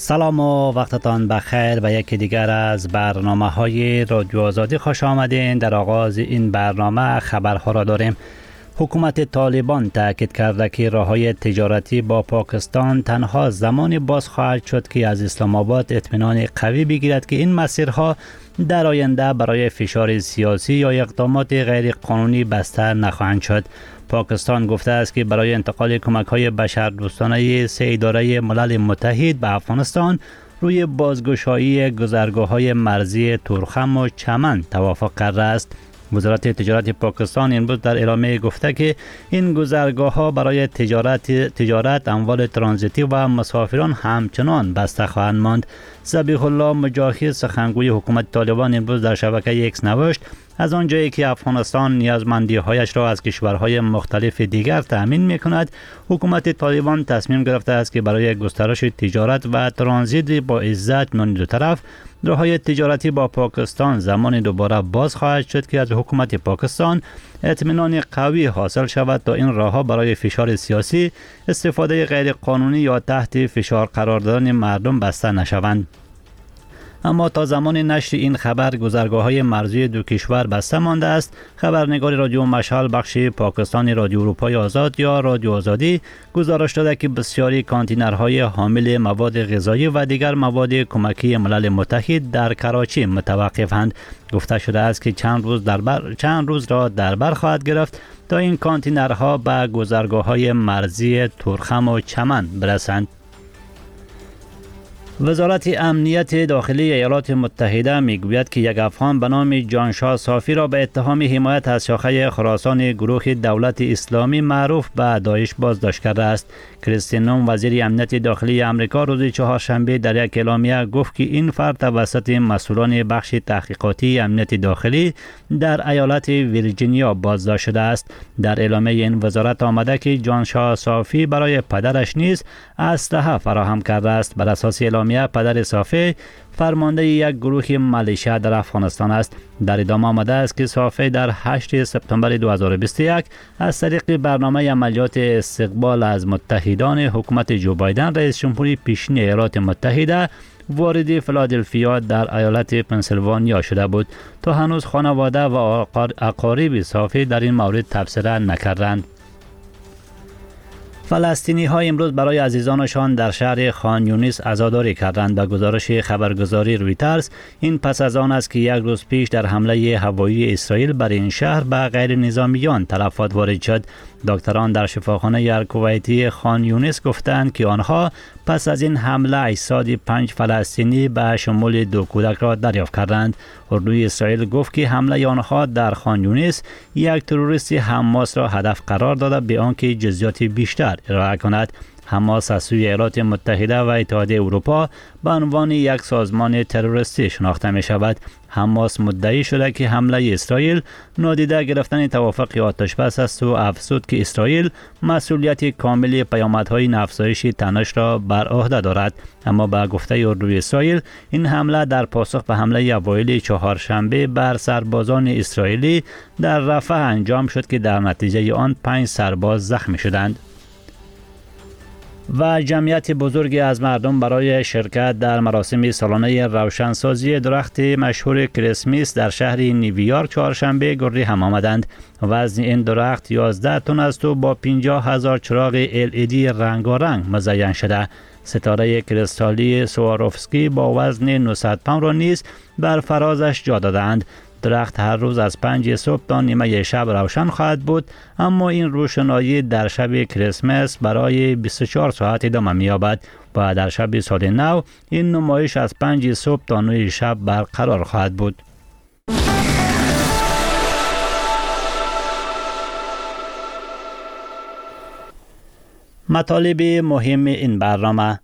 سلام و وقتتان بخیر و یکی دیگر از برنامه‌های رادیو آزادی خوش آمدین. در آغاز این برنامه خبرها را داریم. حکومت طالبان تاکید کرده که راه‌های تجارتی با پاکستان تنها زمانی باز خواهد شد که از اسلام آباد اطمینان قوی بگیرد که این مسیرها در آینده برای فشار سیاسی یا اقدامات غیر قانونی بسته نخواهند شد. پاکستان گفته است که برای انتقال کمک‌های بشردوستانه سه اداره ملل متحد به افغانستان روی بازگشایی گذرگاه‌های مرزی تورخم و چمن توافق کرده است. وزارت تجارت پاکستان امروز در اعلامیه گفته که این گذرگاه‌ها برای تجارت اموال ترانزیتی و مسافران همچنان بسته خواهند ماند. ذبیح الله مجاهد سخنگوی حکومت طالبان امروز در شبکه ایکس نوشت از آنجایی که افغانستان نیازمندی‌هایش را از کشورهای مختلف دیگر تأمین می‌کند، حکومت طالبان تصمیم گرفته است که برای گسترش تجارت و ترانزیت با عزت میان دو طرف راه‌های تجارتی با پاکستان زمان دوباره باز خواهد شد که از حکومت پاکستان اطمینان قوی حاصل شود تا این راه‌ها برای فشار سیاسی، استفاده غیر قانونی یا تحت فشار قرار دادن مردم بسته نشوند. اما تا زمان نشر این خبر گذرگاه‌های مرزی دو کشور بسته مانده است. خبرنگار رادیو مشعل بخش پاکستانی رادیو اروپای آزاد یا رادیو آزادی گزارش داده که بسیاری کانتینرهای حامل مواد غذایی و دیگر مواد کمکی ملل متحد در کراچی متوقفند. گفته شده است که چند روز را در بر خواهد گرفت تا این کانتینرها به گذرگاه‌های مرزی تورخم و چمن برسند. وزارت امنیت داخلی ایالات متحده میگوید که یک افغان به نام جانشاه صافی را به اتهام حمایت از شاخه خراسان گروه دولت اسلامی معروف به داعش بازداشت کرده است. کریستین نوم وزیر امنیت داخلی آمریکا روز چهارشنبه در یک اعلامیه گفت که این فرد توسط مسئولان بخش تحقیقاتی امنیت داخلی در ایالت ویرجینیا بازداشت شده است. در اعلامیه این وزارت آمده که جانشاه صافی برای پدرش نیز اسلحه فراهم کرده است. بر اساس اعلامیه پدر صافی فرمانده یک گروه ملیشه در افغانستان است. در ادامه آمده است که صافی در 8 سپتامبر 2021 از طریق برنامه عملیات استقبال از متحدان حکومت جو بایدن رئیس جمهوری پیشین ایالات متحده وارد فیلادلفیا در ایالت پنسیلوانیا شده بود. تا هنوز خانواده و اقارب صافی در این مورد تبصره نکردند. فلسطینی ها امروز برای عزیزانشان در شهر خان یونس عزاداری کردند. به گزارش خبرگزاری رویترز این پس از آن است که یک روز پیش در حمله هوایی اسرائیل بر این شهر به غیر نظامیان تلفات وارد شد. دکتران در شفاخانه الکویتی خان یونس گفتند که آنها پس از این حمله اجساد 5 فلسطینی به شمول 2 کودک را دریافت کردند. اردوی اسرائیل گفت که حمله آنها در خان یونس یک تروریست حماس را هدف قرار داده به آنکه جزئیات بیشتر ارائه کند. حماس از سوی ایالات متحده و اتحادیه اروپا به عنوان یک سازمان تروریستی شناخته می شود. حماس مدعی شده که حمله اسرائیل نادیده گرفتن توافق آتش بس است و افزود که اسرائیل مسئولیت کامل پیامدهای افزایش تنش را بر عهده دارد. اما به گفته اردوی اسرائیل این حمله در پاسخ به حمله اوایل چهارشنبه بر سربازان اسرائیلی در رفح انجام شد که در نتیجه آن 5 سرباز زخمی شدند. و جمعیت بزرگی از مردم برای شرکت در مراسم سالانه روشنسازی درخت مشهور کریسمس در شهر نیویورک چهارشنبه گردی هم آمدند. وزن این درخت 11 تن است و با 50,000 چراغ LED رنگارنگ مزین شده. ستاره کریستالی سواروفسکی با وزن 900 پوند را نیز بر فرازش جا دادند. درخت هر روز از 5 صبح تا نیمه شب روشن خواهد بود، اما این روشنایی در شب کریسمس برای 24 ساعت ادامه می‌یابد و در شب سال نو این نمایش از 5 صبح تا 9 شب برقرار خواهد بود. مطالب مهم این برنامه: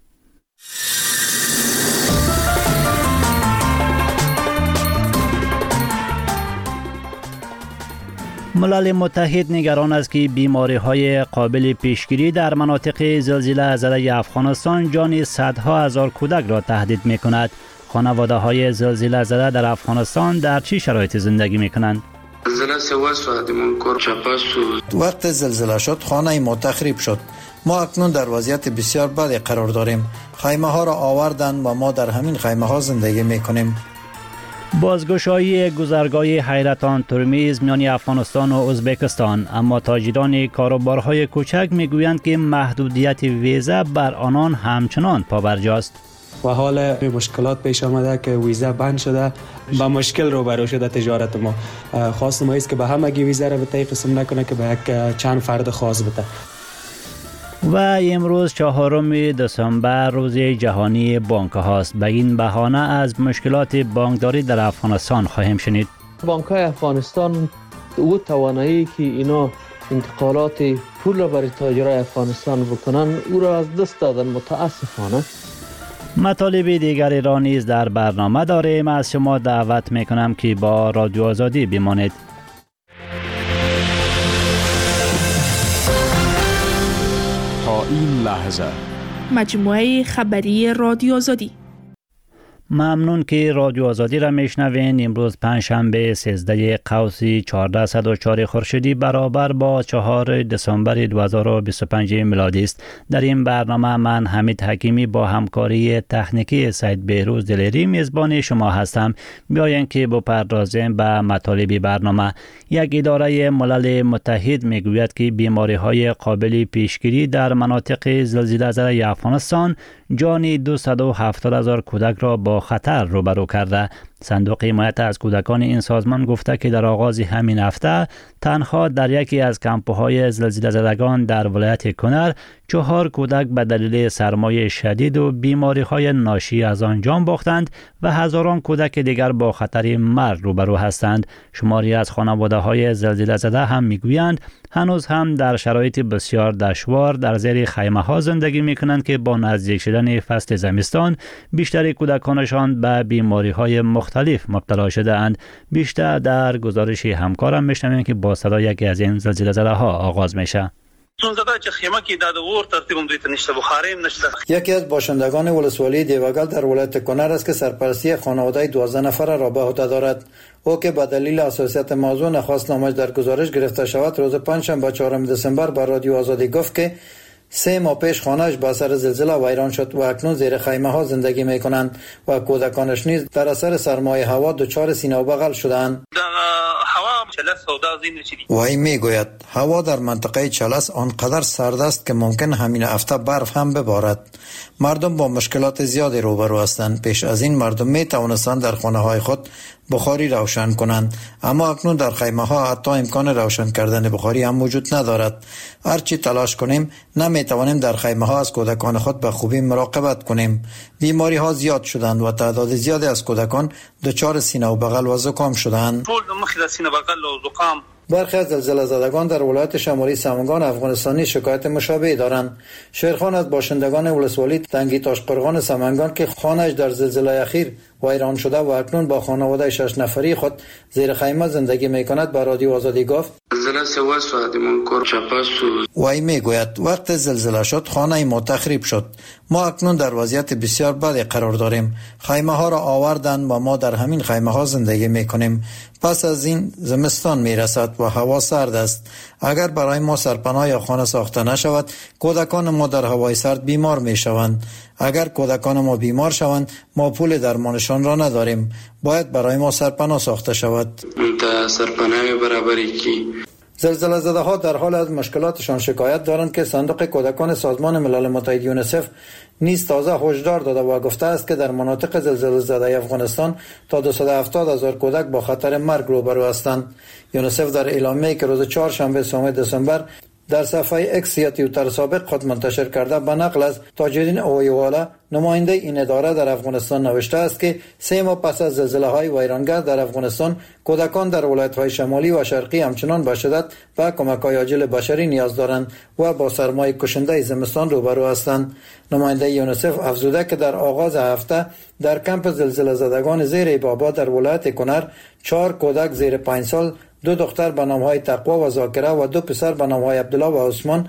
ملل متحد نگران است که بیماری‌های قابل پیشگیری در مناطق زلزله زده افغانستان جان صدها هزار کودک را تهدید می‌کند. خانواده‌های زلزله زده در افغانستان در چه شرایطی زندگی می‌کنند؟ وقت زلزله شد خانه ما تخریب شد. ما اکنون در وضعیت بسیار بدی قرار داریم. خیمه ها را آوردند و ما در همین خیمه ها زندگی میکنیم. بازگشایی گذرگاه حیرتان ترمیز میان افغانستان و ازبکستان، اما تاجران کاروبارهای کوچک میگویند که محدودیت ویزا بر آنان همچنان پابرجاست. و حال مشکلات پیش آمده که ویزا بند شده، با مشکل روبرو شده تجارت ما. خواست ما است که به همگی ویزا را به تای قسم نکنه که به یک چند فرد خاص بده. و امروز 4 دسامبر روز جهانی بانک هاست. به این بهانه از مشکلات بانکداری در افغانستان خواهیم شنید. بانک های افغانستان او توانایی که اینا انتقالات پول را برای تاجرای افغانستان بکنن او را از دست دادن متاسفانه. مطالب دیگری را نیز در برنامه داریم. از شما دعوت میکنم که با رادیو آزادی بمانید. تا این لحظه مجموعه خبری رادیو آزادی. ممنون که رادیو آزادی را میشنوین. امروز پنجشنبه 13 قوس 1404 خورشیدی برابر با 4 دسامبر 2025 میلادی است. در این برنامه من حمید حکیمی با همکاری تکنیکی سید بهروز دلیری میزبان شما هستم. بیاین که بپردازیم به مطالب برنامه. یک اداره ملل متحد میگوید که بیماری های قابل پیشگیری در مناطق زلزله زده افغانستان جان 270,000 کودک را با خطر روبرو کرده. صندوق حمایت از کودکان این سازمان گفته که در آغاز همین هفته تنها در یکی از کمپ‌های زلزله زدگان در ولایت کنر 4 کودک به دلیل سرمای شدید و بیماری‌های ناشی از آن جان باختند و هزاران کودک دیگر با خطر مرگ روبرو هستند. شماری از خانواده‌های زلزله زده هم میگویند هنوز هم در شرایط بسیار دشوار در زیر خیمه‌ها زندگی می‌کنند که با نزدیک شدن فصل زمستان بیشتر کودکانشان به بیماری‌های مختلف مبتلا شده‌اند. بیشتر در گزارش همکارم می‌شنویم که با صدای یکی از این زلزله زده‌ها آغاز میشه. یکی از باشندگان ولسوالی دیوگل در ولایت کنر است که سرپرستی خانواده 12 نفره را به عهده دارد. او که به دلیل حساسیت موضوع نخواست نامش در گزارش گرفته شود، روز پنجشنبه 4 دسامبر بر رادیو آزادی گفت که 3 ماه پیش خانه‌اش به اثر زلزله ویران شد و اکنون زیر خیمه ها زندگی می کنند و کودکانش نیز در اثر سرمای هوا دچار سینه و بغل شدند. وی می گوید هوا در منطقه چلس آنقدر سرد است که ممکن همین هفته برف هم ببارد. مردم با مشکلات زیادی روبرو هستند. پیش از این مردم می توانستند در خانه های خود بخاری روشن کنند، اما اکنون در خیمه ها حتی امکان روشن کردن بخاری هم وجود ندارد. هرچی تلاش کنیم نمی توانیم در خیمه ها از کودکان خود به خوبی مراقبت کنیم. بیماری ها زیاد شدند و تعداد زیادی از کودکان دچار سینه و بغل و زکام شدند. برخی از زلزله زدگان در ولایت شمالی سمنگان افغانستانی شکایت مشابهی دارند. شیرخان از باشندگان ولسوالی تنگی تاشقرغان سمنگان که خانه‌اش در زلزله اخیر ویران شده و اکنون با خانواده 6 نفری خود زیر خیمه زندگی می‌کند به رادیو آزادی گفت. وی میگوید وقت زلزله شد خانه ما تخریب شد. ما اکنون در وضعیت بسیار بدی قرار داریم. خیمه ها را آوردند و ما در همین خیمه ها زندگی میکنیم. پس از این زمستان میرسد و هوا سرد است. اگر برای ما سرپناه یا خانه ساخته نشود کودکان ما در هوای سرد بیمار میشوند. اگر کودکان ما بیمار شوند ما پول درمانشان را نداریم. باید برای ما سرپناه ساخته شود. سرپناه برابری کی زلزله زده ها در حال از مشکلاتشان شکایت دارند که صندوق کودکان سازمان ملل متحد یونیسف نیز تازه هشدار داده و گفته است که در مناطق زلزله زده افغانستان تا 270,000 کودک با خطر مرگ روبرو هستند. یونیسف در اعلامیه‌ای که روز چهارشنبه 3 دسامبر در صفحه اکس یا توییتر سابق خود منتشر کرده به نقل از تاجدین اویوالا نماینده این اداره در افغانستان نوشته است که 3 ماه پس از زلزله‌های ویرانگر در افغانستان کودکان در ولایت‌های شمالی و شرقی همچنان به شدت به کمک‌های عاجل بشری نیاز دارند و با سرمای کشنده زمستان روبرو هستند. نماینده یونیسف افزوده که در آغاز هفته در کمپ زلزله زدگان زیر بابا در ولایت کنر 4 کودک زیر 5 سال، 2 دختر به نام‌های تقوا و ذاکره و 2 پسر به نام‌های عبدالله و عثمان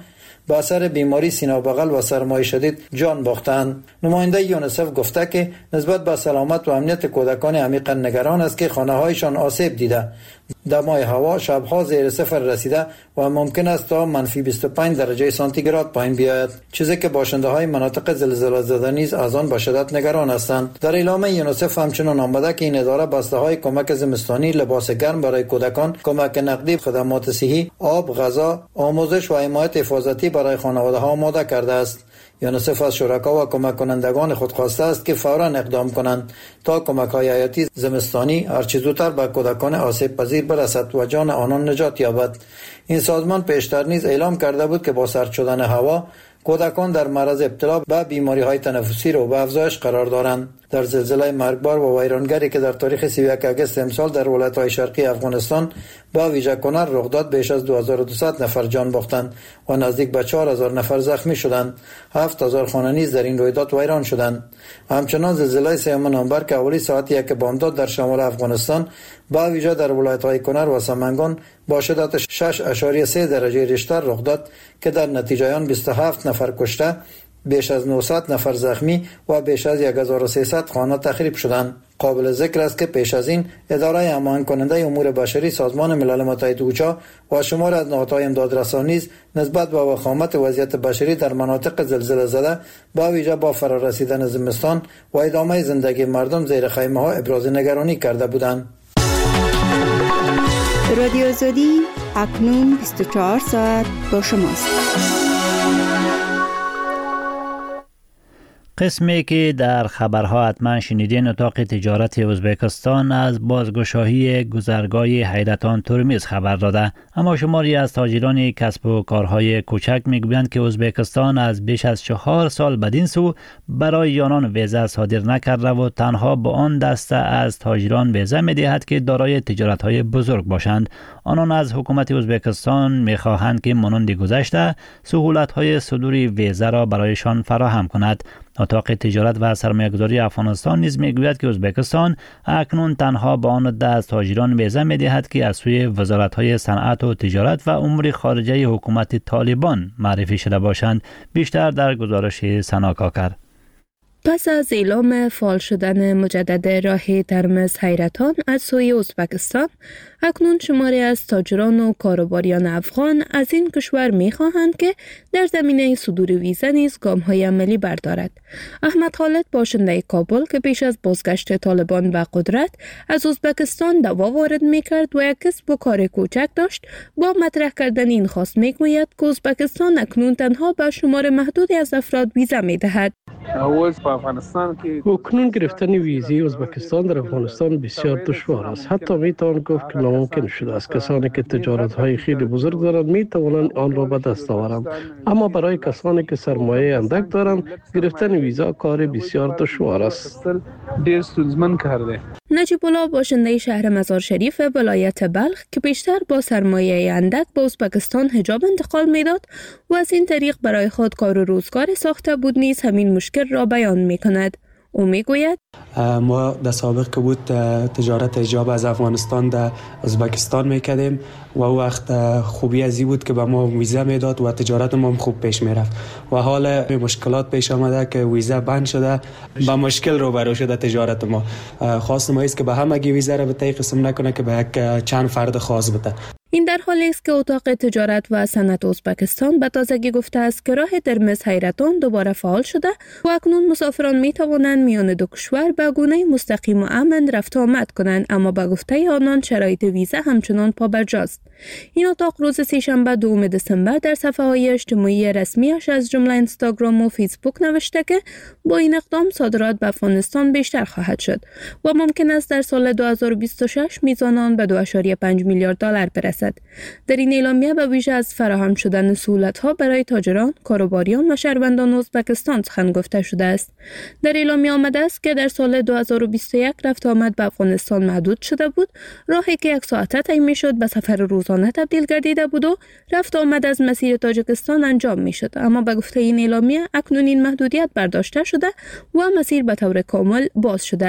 با اثر بیماری سینه و بغل و سرمای شدید جان باختند. نماینده یونیسف گفته که نسبت به سلامت و امنیت کودکان عمیقا نگران است که خانه‌هایشان آسیب دیده، دمای هوا شبها زیر صفر رسیده و ممکن است تا منفی 25 درجه سانتیگراد پایین بیاید، چیزی که باشنده های مناطق زلزله زده نیز از آن به شدت نگران هستند. در اعلام یونیسف همچنین آمده که این اداره بسته های کمک زمستانی، لباس گرم برای کودکان، کمک نقدی، خدمات صحی، آب، غذا، آموزش و حمایت حفاظتی برای خانواده ها آماده کرده است. یونیسف از شرکا و کمک کنندگان خود خواسته است که فوراً اقدام کنند تا کمک های حیاتی زمستانی هرچه زودتر به کودکان آسیب پذیر برسد و جان آنان نجات یابد. این سازمان پیشتر نیز اعلام کرده بود که با سرد شدن هوا کودکان در معرض ابتلا به بیماری های تنفسی رو به افزایش قرار دارند. در زلزله مرگبار و ویرانگری که در تاریخ 31 آگوست امسال در ولایت‌های شرقی افغانستان با ویژه کنر رخ داد، بیش از 2200 نفر جان باختند و نزدیک به 4000 نفر زخمی شدند. 7000 خانه نیز در این رویداد ویران شدند. همچنان زلزله 3 نوامبر که حوالی ساعت 1 بامداد در شمال افغانستان با ویژه در ولایت‌های کنر و سمنگان با شدت 6.3 درجه ریشتر رخ داد که در نتیجه آن 27 نفر کشته، بیش از 900 نفر زخمی و بیش از 1300 خانه تخریب شدند. قابل ذکر است که پیش از این اداره هماهنگ کننده امور بشری سازمان ملل متحد اوچا و شمار از نهادهای امدادرسانی نیز نسبت به وخامت وضعیت بشری در مناطق زلزله زده با ویژه با فرارسیدن زمستان و ادامه زندگی مردم زیر خیمه ها ابراز نگرانی کرده بودند. رادیو آزادی اکنون 24 ساعت با شماست. قسمی که در خبرها حتما شنیدین، اتاق تجارت ازبکستان از بازگشایی گذرگاه حیرتان ترمیز خبر داده، اما شماری از تاجران کسب و کارهای کوچک میگویند که ازبکستان از بیش از 4 سال بدین سو برای آنان ویزا صادر نکرده و تنها با آن دسته از تاجران ویزا میدهد که دارای تجارت‌های بزرگ باشند. آنان از حکومت ازبکستان میخواهند که مانند گذشته سهولت‌های صدور ویزا را برایشان فراهم کند. اتاق تجارت و سرمایه‌گذاری افغانستان نیز میگوید که ازبکستان اکنون تنها به آن عده از تاجران ویزا میدهد که از سوی وزارت‌های صنعت و تجارت و امور خارجه حکومت طالبان معرفی شده باشند. بیشتر در گزارش سنا کاکر. پس از اعلام فعال شدن مجدد راه ترمز حیرتان از سوی ازبکستان، اکنون شماری از تاجران و کاروباریان افغان از این کشور می‌خواهند که در زمینه صدور ویزا نیز گام‌های عملی بردارد. احمد خالد، باشنده کابل که پیش از بازگشت طالبان به قدرت از ازبکستان دوا وارد می‌کرد و یک کسب و کار کوچک داشت، با مطرح کردن این خواست می‌گوید که ازبکستان اکنون تنها به شمار محدودی از افراد ویزا می‌دهد. اکنون گرفتن ویزی ازبکستان در افغانستان بسیار دشوار است. حتی میتوان گفت که ناممکن شده است. کسانی که تجارت‌های خیلی بزرگ دارند میتوانند آن را به دست آورند، اما برای کسانی که سرمایه اندک دارند گرفتن ویزا کار بسیار دشوار است. نجیب الله، باشنده شهر مزار شریف ولایت بلخ که بیشتر با سرمایه اندک به ازبکستان حجاب انتقال میداد و از این طریق برای خود کار و روزگار ساخته بود، نیز همین مشکل را بیان میکند. او میگوید ما در سابق که بود تجارت حجاب از افغانستان در ازبکستان میکردیم و وقت خوبی ازی بود که به ما ویزا میداد و تجارت ما خوب پیش میرفت و حال مشکلات پیش آمده که ویزا بند شده، با مشکل روبرو شده تجارت ما. خواست ما است که به همگی ویزا را به طی قسم نکنه که به یک چند فرد خاص بده. این در حالی است که اتاق تجارت و صنعت ازبکستان به تازگی گفته است که راه ترمز حیرتان دوباره فعال شده و اکنون مسافران می توانند میان دو کشور به گونه مستقیم و امن رفت آمد کنند، اما به گفته آنان شرایط ویزا همچنان پابرجاست. این اتاق روز سه‌شنبه 2 دسامبر در صفحه‌های اجتماعی رسمیش از جمله اینستاگرام و فیسبوک نوشته که با این اقدام صادرات به افغانستان بیشتر خواهد شد و ممکن است در سال 2026 میزان آن به 2.5 میلیارد دلار برسد. در این اعلامیه به ویژه از فراهم شدن سهولت‌ها برای تاجران، کاروباریان و شهروندان ازبکستان سخن گفته شده است. در اعلامیه آمده است که در سال 2021 رفت آمد به افغانستان محدود شده بود، راهی که 1 ساعته طی می‌شد به سفر روزانه تبدیل گردیده بود و رفت آمد از مسیر تاجیکستان انجام می‌شد. اما به گفته این اعلامیه اکنون این محدودیت برداشته شده و مسیر به طور کامل باز شده است.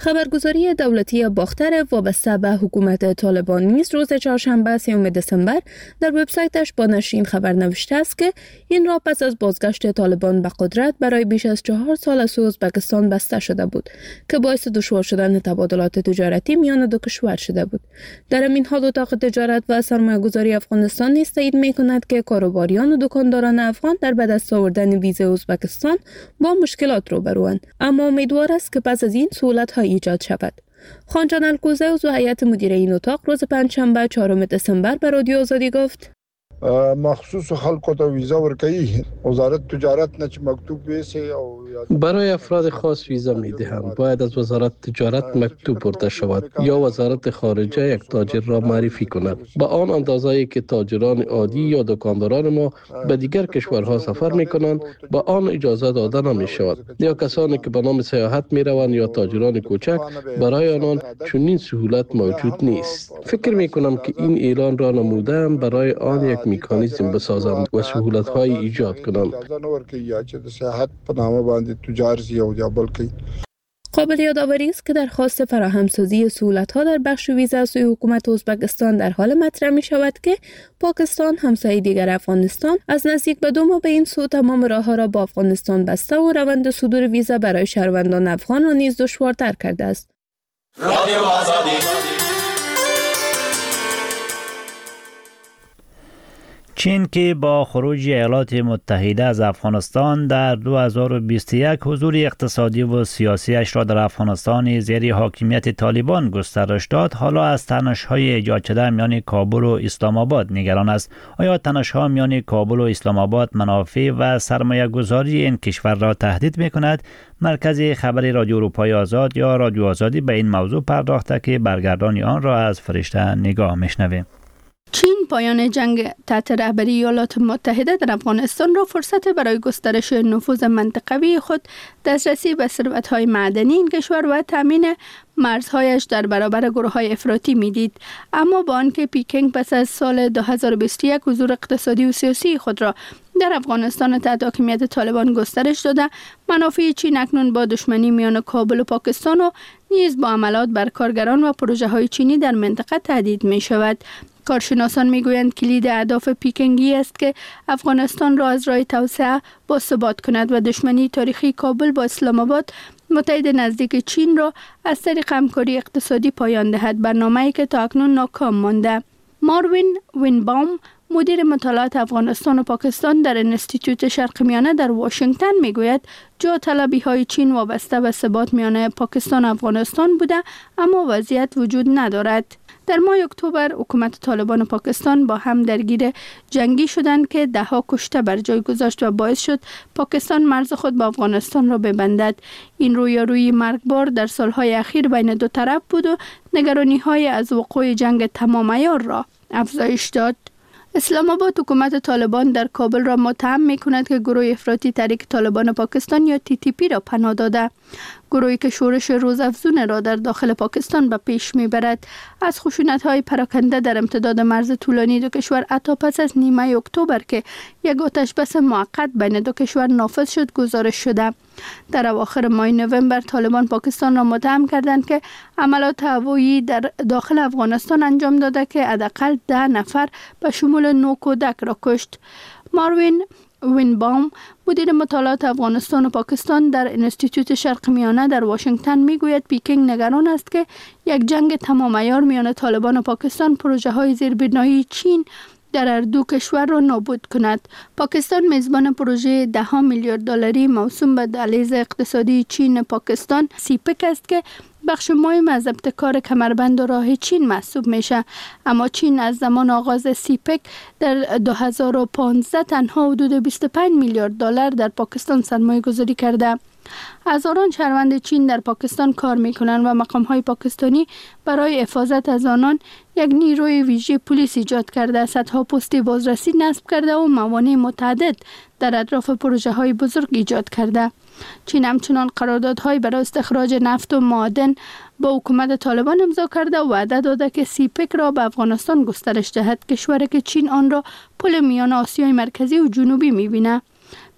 خبرگزاری دولتی باختر وابسته به حکومت طالبان نیز روز چهارشنبه 3 دسامبر در وبسایتش با نشرین خبر نوشته است که این راه پس از بازگشت طالبان به قدرت برای بیش از 4 سال از ازبکستان بسته شده بود که باعث دشوار شدن تبادلات تجارتی میان دو کشور شده بود. در این حال اتاق تجارت و سرمایه‌گذاری افغانستان نیز تایید می‌کند که کاروباریان و دکانداران افغان در به دست آوردن ویزای ازبکستان با مشکلات روبروند، اما امیدوار است که پس از این سهولت‌ها ایجاد شود. خانجان الکوزه عضو هیئت مدیره این اتاق روز پنجشنبه 4 دسامبر به رادیو آزادی گفت مخصوص خلکو ته ویزا ورکوي وزارت تجارت نه چې مکتوب ویسي او برای افراد خاص ویزا می‌دهند. باید از وزارت تجارت مکتوب برده شود یا وزارت خارجه یک تاجر را معرفی کند. با آن اندازه‌ای که تاجران عادی یا دکانداران ما به دیگر کشورها سفر می‌کنند با آن اجازه داده نمی‌شود، یا کسانی که به نام سیاحت می‌روند یا تاجران کوچک برای آنان چنین سهولت موجود نیست. فکر می‌کنم که این اعلان را نموده‌ام برای آن یک میکانیزم بسازم و سهولت‌های ایجاد کنم. قابل یادآوری است که درخواست فراهمسازی سهولت‌ها در بخش ویزا از سوی حکومت ازبکستان در حال مطرح می‌شود که پاکستان همسایه دیگر افغانستان از نزدیک به 2 ماه به این سو تمام راه‌ها را با افغانستان بسته و روند صدور ویزا برای شهروندان افغان را نیز دشوارتر کرده است. رادیو آزادی. چین که با خروج ایالات متحده از افغانستان در 2021 حضور اقتصادی و سیاسیش را در افغانستان زیر حاکمیت طالبان گسترش داد، حالا از تنش‌های ایجاد شده میان کابل و اسلام آباد نگران است. آیا تنش‌ها میان کابل و اسلام آباد منافع و سرمایه گذاری این کشور را تهدید می‌کند؟ مرکز خبری رادیو اروپای آزاد یا رادیو آزادی به این موضوع پرداخته که برگردانی آن را از فرشته نگاه می‌شنویم. چین پایان جنگ تحت رهبری ایالات متحده در افغانستان را فرصت برای گسترش نفوذ منطقوی خود، دسترسی به ثروت‌های معدنی این کشور و تامین مرزهایش در برابر گروه‌های افراطی می‌دید. اما با آنکه پیکنگ پس از سال 2021 حضور اقتصادی و سیاسی خود را در افغانستان تحت حاکمیت طالبان گسترش داده، منافع چین اکنون با دشمنی میان کابل و پاکستان و نیز با حملات بر کارگران و پروژه‌های چینی در منطقه تهدید می‌شود. کارشناسان میگویند کلید اهداف پیکنگی است که افغانستان را از راه توسعه باثبات کند و دشمنی تاریخی کابل با اسلام آباد، متحد نزدیک چین را از طریق همکاری اقتصادی پایان دهد، برنامه‌ای که تا اکنون ناکام مانده. ماروین وینباوم، مدیر مطالعات افغانستان و پاکستان در انستیتوت شرق میانه در واشنگتن میگوید جا طلبی های چین وابسته به ثبات میان پاکستان و افغانستان بوده، اما وضعیت وجود ندارد. در ماه اکتبر حکومت طالبان و پاکستان با هم درگیر جنگی شدند که 10 کشته بر جای گذاشت و باعث شد پاکستان مرز خود با افغانستان را ببندد. این رویارویی مرگبار در سالهای اخیر بین دو طرف بود و نگرانی‌های از وقوع جنگ تمام عیار را افزایش داد. اسلام آباد حکومت طالبان در کابل را متهم می‌کند که گروه افراطی تحریک طالبان پاکستان یا TTP را پناه داده. گروهی که شورش روزافزون را در داخل پاکستان به پیش میبرد. از خشونت‌های پراکنده در امتداد مرز طولانی دو کشور حتی پس از نیمه اکتبر که یک آتش بس موقت بین دو کشور نافذ شد گزارش شده. در اواخر ماه نوامبر طالبان پاکستان را متهم کردند که عملات هوایی در داخل افغانستان انجام داده که حداقل 10 نفر به شمول 9 کودک را کشت. ماروین وینباوم، مدیر مطالعات افغانستان و پاکستان در انستیتوت شرق میانه در واشنگتن میگوید پیکنگ نگران است که یک جنگ تمام عیار میان طالبان و پاکستان پروژه های زیربنایی چین در هر دو کشور را نابود کند. پاکستان میزبان پروژه 10 میلیارد دلاری موسوم به دهلیز اقتصادی چین پاکستان سیپک است که بخش مهم از ابتکار کمربند و راه چین محسوب میشه، اما چین از زمان آغاز سیپک در 2015 تنها حدود 25 میلیارد دلار در پاکستان سرمایه گذاری کرده. هزاران شهروند چین در پاکستان کار میکنند و مقام‌های پاکستانی برای حفاظت از آنان یک نیروی ویژه پلیس ایجاد کرده، صدها پست بازرسی نصب کرده و موانع متعدد در اطراف پروژه‌های بزرگ ایجاد کرده. چین همچنان قراردادهای برای استخراج نفت و معادن با حکومت طالبان امضا کرده و وعده داده که سیپک را به افغانستان گسترش دهد، کشوری که چین آن را پل میان آسیای مرکزی و جنوبی می‌بیند.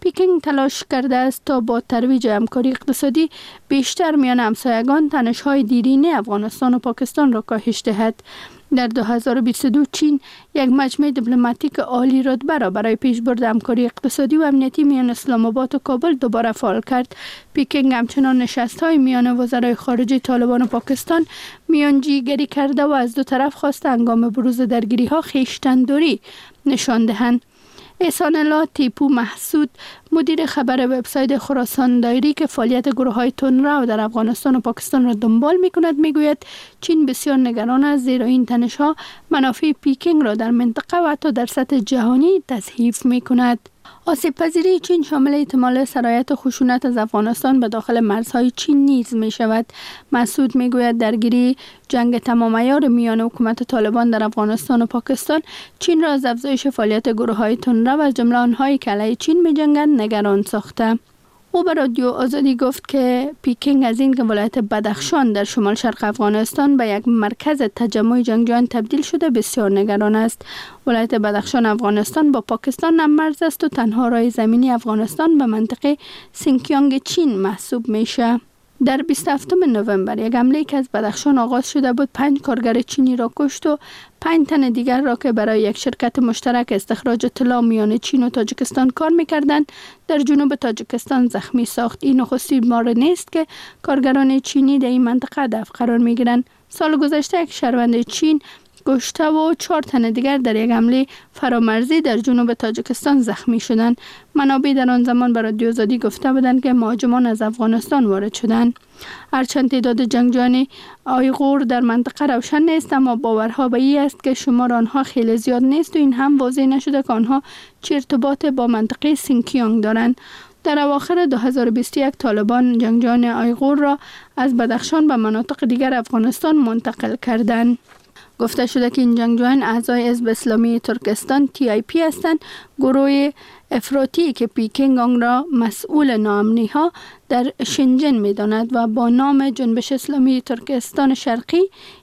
پکینگ تلاش کرده است تا با ترویج همکاری اقتصادی بیشتر میان همسایگان تنش‌های دیرینه افغانستان و پاکستان را کاهش دهد. در 2022 چین یک مجمع دیپلماتیک عالی رتبه را برای پیشبرد همکاری اقتصادی و امنیتی میان اسلام آباد و کابل دوباره فعال کرد. پکینگ همچنان نشست‌های میان وزرای خارجه طالبان و پاکستان میانجیگری کرده و از دو طرف خواسته هنگام بروز درگیری‌ها خویشتن‌داری نشان دهند. احسان الله تیپو محسود مدیر خبر وبسایت خراسان دایری که فعالیت گروه‌های تندرو در افغانستان و پاکستان را دنبال می‌کند میگوید چین بسیار نگران است زیرا این تنش‌ها منافع پکینگ را در منطقه و حتی در سطح جهانی تضعیف می‌کند. آسیب پذیری چین شامل احتمال سرایت خشونت از افغانستان به داخل مرزهای چین نیز می شود. مسعود می گوید درگیری جنگ تمام عیار میان حکومت طالبان در افغانستان و پاکستان چین را از افزایش فعالیت گروه‌های تندرو از جمله آنهایی که علیه چین می جنگند نگران ساخته. او به رادیو آزادی گفت که پکینگ از این که ولایت بدخشان در شمال شرق افغانستان به یک مرکز تجمع جنگجویان تبدیل شده بسیار نگران است. ولایت بدخشان افغانستان با پاکستان هم مرز است و تنها راه زمینی افغانستان به منطقه سینکیانگ چین محسوب میشه. در 27 نوامبر یک حمله که از بدخشان آغاز شده بود 5 کارگر چینی را کشت و 5 تن دیگر را که برای یک شرکت مشترک استخراج طلا میان چین و تاجیکستان کار می‌کردند در جنوب تاجیکستان زخمی ساخت. این نخستین بار نیست که کارگران چینی در این منطقه هدف قرار می‌گیرند. سال گذشته یک شهروند چین کشته و 4 تن دیگر در یک حمله فرامرزی در جنوب تاجیکستان زخمی شدند. منابع در آن زمان به رادیو آزادی گفته بودند که مهاجمان از افغانستان وارد شدند. هرچند تعداد جنگجویان آیغور در منطقه روشن نیست اما باورها به این است که شمار آنها خیلی زیاد نیست و این هم واضح نشده که آنها چه ارتباط با منطقه سینکیانگ دارند. در اواخر 2021 طالبان جنگجویان آیغور را از بدخشان به مناطق دیگر افغانستان منتقل کردند. گفته شده که این جنگجویان اعضای حزب اسلامی ترکستان TIP هستند، گروه افراطی که پکینگ آن را مسئول ناامنی‌ها در شنجن می‌داند و با نام جنبش اسلامی ترکستان شرقی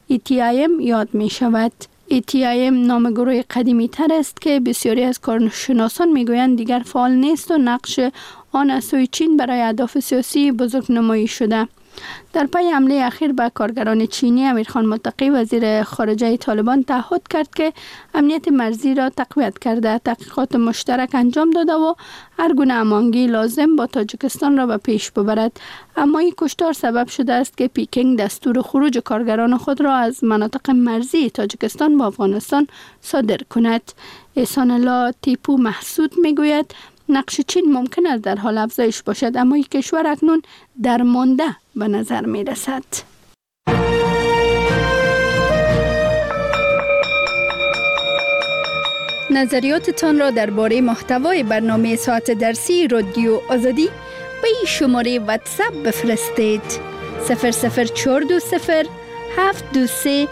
ETIM یاد می‌شود. ETIM نام گروه قدیمی تر است که بسیاری از کارشناسان میگویند دیگر فعال نیست و نقش آن از سوی چین برای اهداف سیاسی بزرگ نمایی شده. در پی حمله اخیر به کارگران چینی امیرخان متقی وزیر خارجه طالبان تعهد کرد که امنیت مرزی را تقویت کرده، تحقیقات مشترک انجام داده و هر گونه هماهنگی لازم با تاجیکستان را به پیش ببرد. اما این کشتار سبب شده است که پکینگ دستور خروج کارگران خود را از مناطق مرزی تاجیکستان با افغانستان صادر کند. احسان الله تیپو محسود میگوید نقش چین ممکن است در حال افزایش باشد اما این کشور اکنون درمانده به نظر می رسد. نظریاتتان را درباره محتوای برنامه ساعت درسی رادیو آزادی به این شماره واتساپ بفرستید 00420 723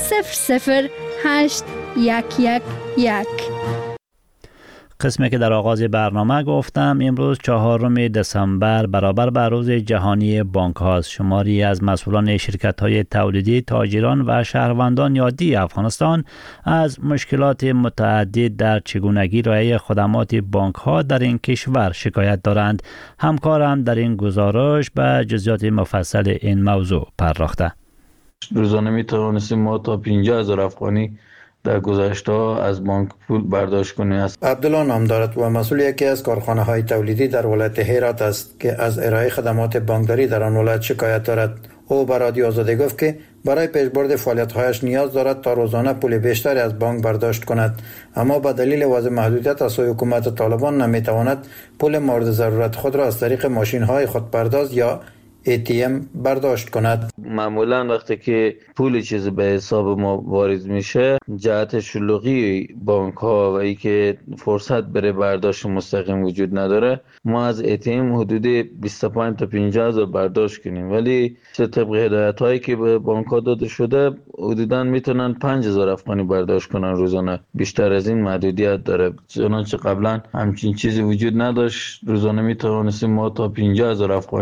00811. قسمی که در آغاز برنامه گفتم امروز 4 دسامبر برابر به روز جهانی بانک هاست. شماری از مسئولان شرکت های تولیدی، تاجران و شهروندان عادی افغانستان از مشکلات متعدد در چگونگی ارائه خدمات بانک ها در این کشور شکایت دارند. همکارم در این گزارش به جزئیات مفصل این موضوع پرداخته. روزانه می توانستیم ما تا 50,000 افغانی در گذشته از بانک پول برداشت کنی است. عبدالله نام دارد و مسئول یکی از کارخانه های تولیدی در ولایت هرات است که از ارائه خدمات بانکداری در آن ولایت شکایت دارد. او به رادیو آزادی گفت که برای پیشبرد فعالیت‌هایش نیاز دارد تا روزانه پول بیشتری از بانک برداشت کند، اما به دلیل وضع محدودیت از سوی حکومت طالبان نمی‌تواند پول مورد ضرورت خود را از طریق ماشین‌های خودپرداز یا ATM برداشت کند. معمولا وقتی که پول چیز به حساب ما وارد میشه، جهت شلوغی بانک ها و ای که فرصت برای برداشت مستقیم وجود نداره، ما از ATM حدود 25 تا 50,000 برداشت کنیم، ولی طبق هدایت هایی که به بانک ها داده شده حدودا میتونن 5,000 افغانی برداشت کنن روزانه. بیشتر از این محدودیت داره، چنانچه قبلا همچین چیزی وجود نداشت. روزانه میتونستیم ما تا 50,000 افغانی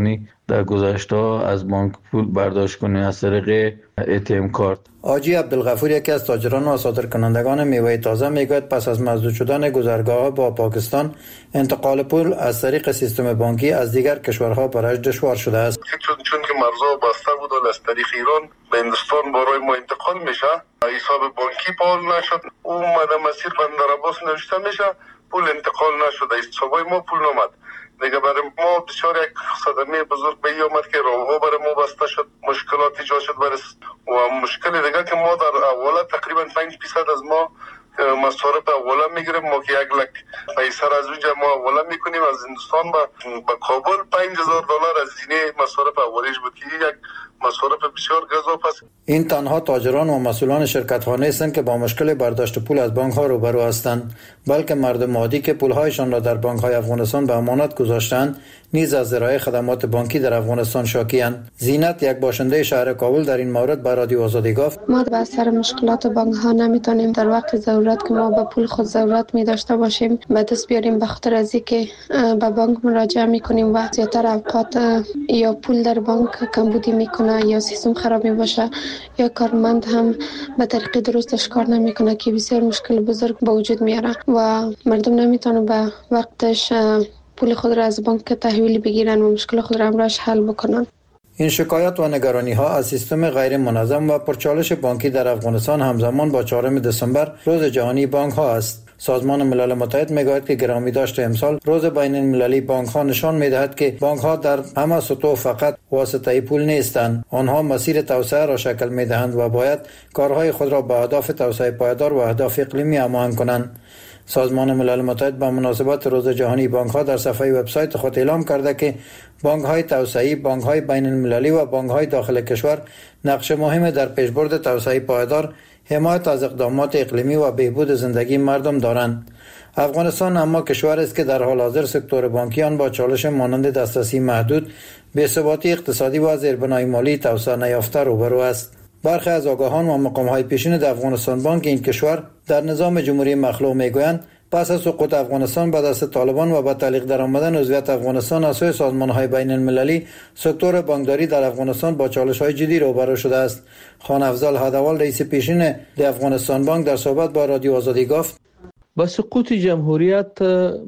در گذشته از بانک پول برداشت کنیم از طریق ATM کارت. آجی عبدالغفور یکی از تاجران و صادرکنندگان میوه تازه میگوید پس از مسدود شدن گذرگاه‌ها با پاکستان انتقال پول از طریق سیستم بانکی از دیگر کشورها برایش دشوار شده است. چون که مرزها بسته بود و از طریق ایران به هندوستان برای ما انتقال میشه، حساب بانکی فعال نشد، اومده مسیر بندر عباس نوشته میشه، پول انتقال نشده، حسابای ما پول نمد. دیگه برای ما بسیار یک صدمه بزرگ به این آمد که راهها برای ما بسته شد، مشکلات ایجاد شد و مشکل دیگه که ما در اوله تقریبا 5% از ما مصارف اوله میگیریم. ما که 1 لک پیسر از اونجا ما اوله میکنیم از هندوستان به کابل $5,000 از اینه مصارف اولیش بود که یک مصارف بسیار گزاف است. این تنها تاجران و مسئولان شرکت ها نیستند که با مشکل برداشت پول از بانک ها روبرو هستند، بلکه مردم عادی که پول هایشان را در بانک های افغانستان به امانت گذاشتند نیز از ارائه خدمات بانکی در افغانستان شاکی‌اند. زینت، یک باشنده شهر کابل، در این مورد به رادیو آزادی گفت: ما به اثر مشکلات بانک ها نمیتونیم در وقت ضرورت که ما به پول خود ضرورت می داشته باشیم به دست بیاریم، به خاطر از اینکه به بانک مراجعه میکنیم و زیاتر اوقات یا پول در بانک کمبودی میکنه یا سیستم خراب می باشه یا کارمند هم به طریق درستش کار نمیکنه که بسیار مشکل بزرگ به وجود میاره و مردم نمیتونه به وقتش پول خود را از بانک تحویل بگیرن و مشکل خود را امروز حل بکنن. این شکایات و نگرانی ها از سیستم غیر منظم و پرچالش بانکی در افغانستان همزمان با 4 دسامبر روز جهانی بانک ها است. سازمان ملل متحد میگوید که گرامی داشت امسال روز بین المللی بانک ها نشان میدهد که بانک ها در همه سطوح فقط واسطه پول نیستند. آنها مسیر توسعه را شکل میدهند و باید کارهای خود را به اهداف توسعه پایدار و اهداف اقلیمی هماهنگ کنند. سازمان ملل متحد به مناسبت روز جهانی بانک ها در صفحه وبسایت خود اعلام کرده که بانک های توسعه‌ای، بانک های بین المللی و بانک های داخل کشور نقش مهمی در پیشبرد توسعه پایدار، حمایت از اقدامات اقلیمی و بهبود زندگی مردم دارند. افغانستان اما کشوری است که در حال حاضر سکتور بانکی آن با چالش مانند دسترسی محدود، بی‌ثباتی اقتصادی و زیربنای مالی توسعه نیافته روبرو است. برخی از آگاهان و مقام‌های پیشین در افغانستان بانک این کشور در نظام جمهوری مخلوع میگویند پس از سقوط افغانستان به دست طالبان و با تعلیق در آمدن عضویت افغانستان از سوی سازمان‌های بین المللی، سکتور بانکداری در افغانستان با چالش‌های جدی روبرو شده است. خان افضل هدوال، رئیس پیشین در افغانستان بانک، در صحبت با رادیو آزادی گفت: با سقوط جمهوریت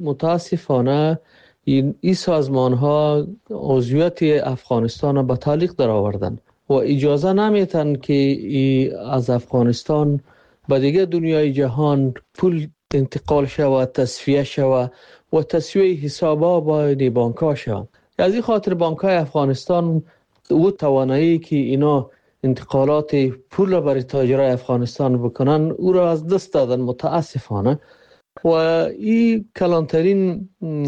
متاسفانه این سازمان‌ها عضویت افغانستان را به تعلیق در آوردند و اجازه نمیتن که از افغانستان به دیگه دنیای جهان پول انتقال شود، تصفیه شود و تسویه حسابا با بانک‌ها شود. از این خاطر بانک‌های افغانستان او توانایی که اینا انتقالات پول را برای تاجرای افغانستان بکنن او را از دست دادن متاسفانه و این کلانترین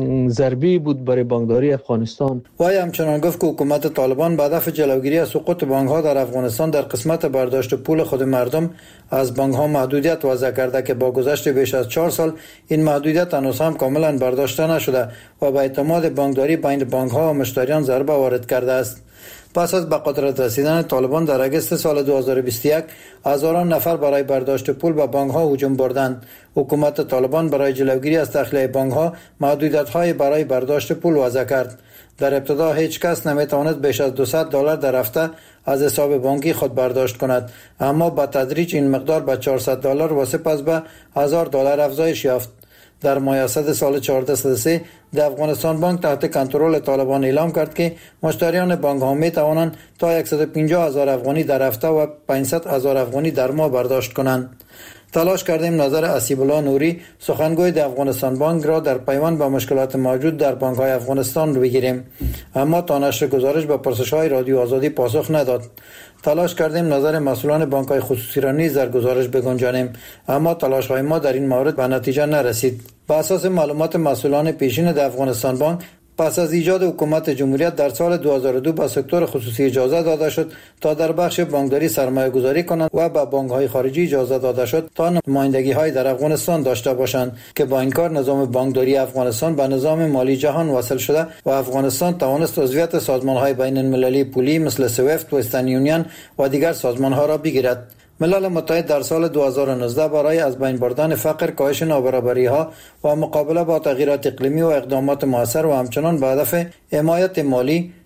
ضربه بود برای بانکداری افغانستان. وی همچنان گفت که حکومت طالبان به هدف جلوگیری از سقوط بانک‌ها در افغانستان در قسمت برداشت پول خود مردم از بانک‌ها محدودیت وضع کرده که با گذشت بیش از 4 سال این محدودیت هنوز هم کاملا برداشته نشده و به اعتماد بانکداری بین بانک‌ها و مشتریان ضربه وارد کرده است. پس از به قدرت رسیدن طالبان در اگست سال 2021 هزاران نفر برای برداشت پول به بانک‌ها هجوم بردند. حکومت طالبان برای جلوگیری از تخلیه بانک‌ها محدودیت‌های برای برداشت پول وضع کرد. در ابتدا هیچ کس نمی‌تواند بیش از $200 در هفته از حساب بانکی خود برداشت کند، اما با تدریج این مقدار به $400 و سپس به $1000 افزایش یافت. در ماه اسد سال 1403 در افغانستان بانک تحت کنترل طالبان اعلام کرد که مشتریان بانک ها می توانند تا 150,000 افغانی در هفته و 500,000 افغانی در ماه برداشت کنند. تلاش کردیم نظر اسیب الله نوری، سخنگوی در افغانستان بانک را در پیوند با مشکلات موجود در بانک های افغانستان بگیریم، اما تا نشر گزارش به پرسش های رادیو آزادی پاسخ نداد. تلاش کردیم نظر مسئولان بانک های خصوصی را نیز در گزارش بگنجانیم، اما تلاش های ما در این مورد به نتیجه نرسید. بر اساس معلومات مسئولان پیشین در افغانستان بانک، پس از ایجاد حکومت جمهوریت در سال 2002 به سکتور خصوصی اجازه داده شد تا در بخش بانکداری سرمایه گذاری کنند و به بانک‌های خارجی اجازه داده شد تا نمایندگی‌های در افغانستان داشته باشند که با این کار نظام بانکداری افغانستان به نظام مالی جهان وصل شده و افغانستان توانست عضویت سازمان‌های بین المللی پولی مثل سویفت، وسترن یونین و دیگر سازمان‌ها را بگیرد. ملل متحد در سال 2019 برای از بین بردن فقر، کاهش نابرابری‌ها و مقابله با تغییرات اقلیمی و اقدامات مؤثر و همچنان به هدف حمایت مالی،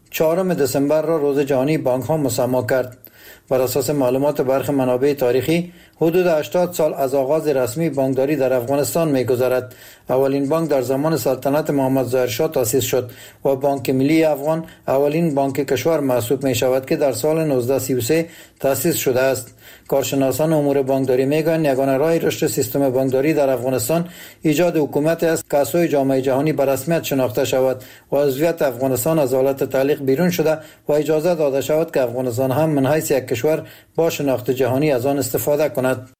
4 دسامبر را روز جهانی بانک ها مسما کرد. بر اساس معلومات برخی منابع تاریخی، حدود 80 سال از آغاز رسمی بانکداری در افغانستان می‌گذرد. اولین بانک در زمان سلطنت محمد ظاهر شاه تأسیس شد و بانک ملی افغان اولین بانک کشور محسوب می‌شود که در سال 1933 تأسیس شده است. کارشناسان امور بانکداری میگویند یگانه راه رشد سیستم بانکداری در افغانستان ایجاد حکومتی است که از سوی جامعه جهانی به رسمیت شناخته شود و عضویت افغانستان از حالت تعلیق بیرون شده و اجازه داده شود که افغانستان هم من حیث یک کشور با شناخت جهانی از آن استفاده کند.